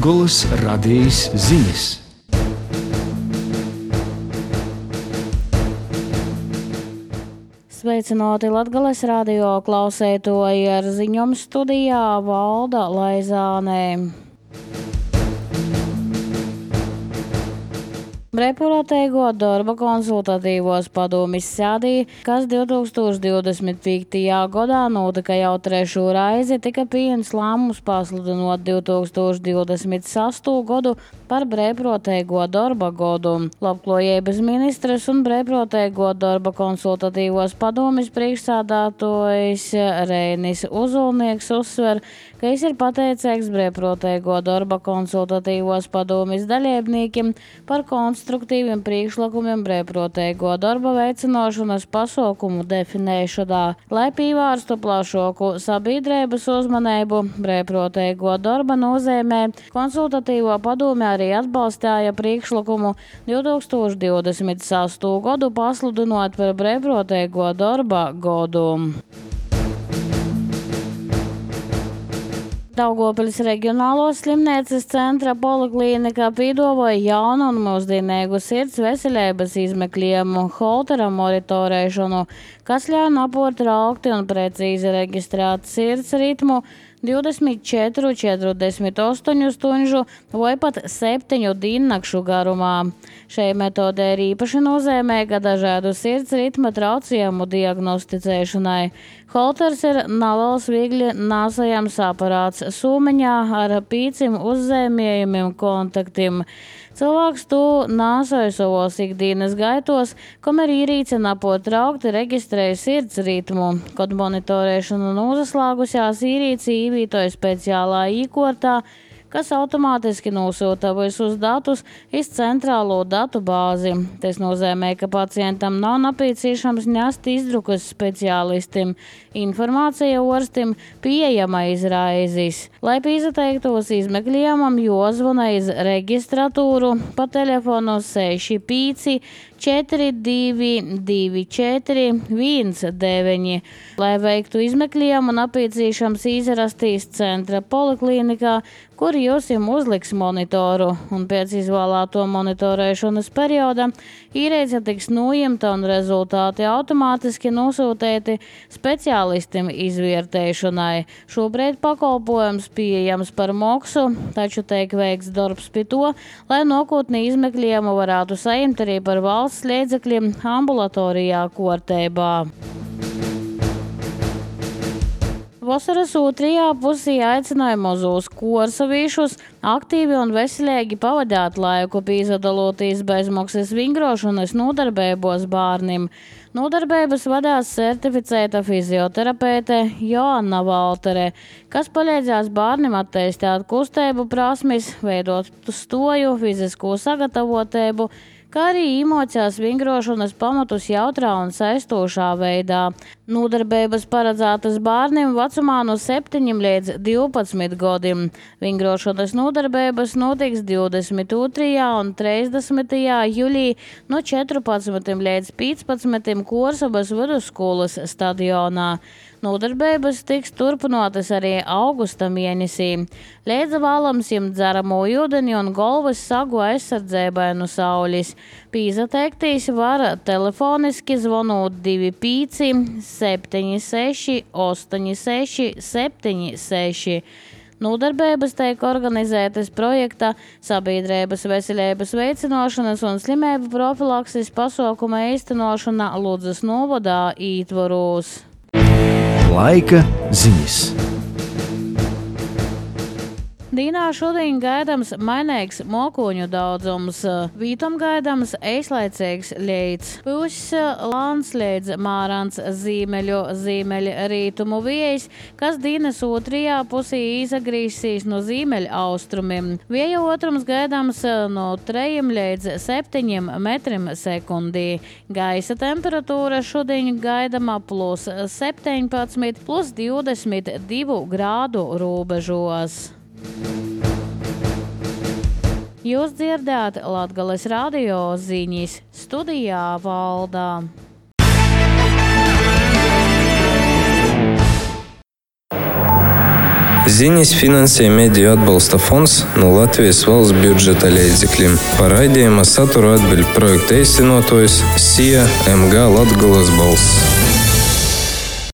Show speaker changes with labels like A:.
A: Latgoles radijas ziņas.
B: Sveicināti Latgoles radio klausētoji, ar ziņām studijā Valda Laizānē. Brīvprātīgo darba konsultatīvos padomis sēdī, kas 2025. gadā notika jau trešo reizi, tika pieņemts lēmums pasludinot 2026. gadu par brīvprātīgo darba gadu. Labklājības ministrs un brīvprātīgo darba konsultatīvos padomis priekšsēdētājs Reinis Uzulnieks uzsver, ka viņš ir pateicīgs brīvprātīgo darba konsultatīvos padomis dalībniekiem par konstruktīviem priekšlikumiem brīvprātīgo darba veicināšanas pasākumu definēšanā, lai pievērstu plašāku sabiedrības uzmanību brīvprātīgo darba nozīmē. Konsultatīvo padome arī atbalstīja priekšlikumu 2026. gadu pasludinot par brīvprātīgo darba gadu. Daugavpils reģionālās slimnīcas centra poliklīnika piedāvāja jaunu un mūsdienīgu sirds veselības izmeklējumu Holtera monitorēšanu, kas ļauj naport raukti un precīzi reģistrēt sirds ritmu 24–48 stundu vai pat 7 diennakšu garumā. Šai metodē ir īpaši nozīmīga dažādu sirds ritma traucējumu diagnosticēšanai. Holters ir neliels viegli nāsājams aparāts sūmiņā ar 5 uzzīmējumiem kontaktiem. Cilvēks to nāsoja savos ikdienas gaitos, kamēr ierīce napot traukti reģistrēja sirds ritmu. Kad monitorēšana nozaslēgusies, ierīce ievītoja speciālā īkortā, kas automātiski nosūta visus datus iz centrālo datu bāzi. Tas nozīmē, ka pacientam nav nepieciešams ņest izdrukas speciālistiem. Informācija orstim pieejama izraizes. Lai pieteiktos izmeklējumam, jāzvana iz registratūru pa telefonu 65 42 24 19. Lai veiktu izmeklējumu, nepieciešams izrastīs centra poliklīnikā, kur jūs jums uzliks monitoru, un pēc izvēlēto monitorēšanas perioda ierīce tiks noņemta un rezultāti automātiski nosūtīti speciālistiem izvērtēšanai. Šobrīd pakalpojums pieejams par maksu, taču tiek veikts darbs pie to, lai nākotnē izmeklējumu varētu saņemt arī par valsts līdzekļiem ambulatorijā kārtībā. Vasaras otrajā pusē aicināja mazos korsavīšus aktīvi un veselīgi pavadīt laiku, piedaloties bezmaksas vingrošanas nodarbībos bērniem. Nodarbības vadās certificēta fizioterapeite Joanna Valtere, kas palīdzēs bērniem attīstīt kustību prasmes, veidot stoju, fizisko sagatavotību, kā arī emocijas vingrošanas pamatus jautrā un saistošā veidā. Nodarbības paredzētas bērniem vecumā no 7 līdz 12 gadiem. Vingrošanas nodarbības notiks 22. un 30. jūlijā no 14 līdz 15 Korsavas vidusskolas stadionā. Nodarbības tiks turpinātas arī augusta mēnesī. Līdz vēlams ņemt dzeramo ūdeni un galvas sagu aizsardzībai no saules. Pieteikties var telefoniski zvanot 25 76 86 76. Nodarbības tiek organizētas projekta Sabiedrības veselības veicināšanas un slimību profilakses pasākuma īstenošana Ludzas novadā ietvaros.
A: Laika ziņas.
B: Dīnā šodien gaidāms mainīgs mokoņu daudzums, vītam gaidāms eislaicīgs leits. Pūs lāns līdz mārāns ziemeļu rītumu vējs, kas dienas otrajā pusē izagrīsīs no ziemeļu austrumiem. Vēja otrums gaidāms no 3 līdz 7 metriem sekundī. Gaisa temperatūra šodien gaidāma plus 17, plus 22 grādu robežos. Jūs dzirdējāt Latgoles radio ziņas, studijā Valdā.
C: Ziņas finansē Mediju atbalsta fonds no Latvijas valsts budžeta līdzekļiem. Par raidījuma saturu atbild projekta īstenotājs SIA MG Latgulas balss.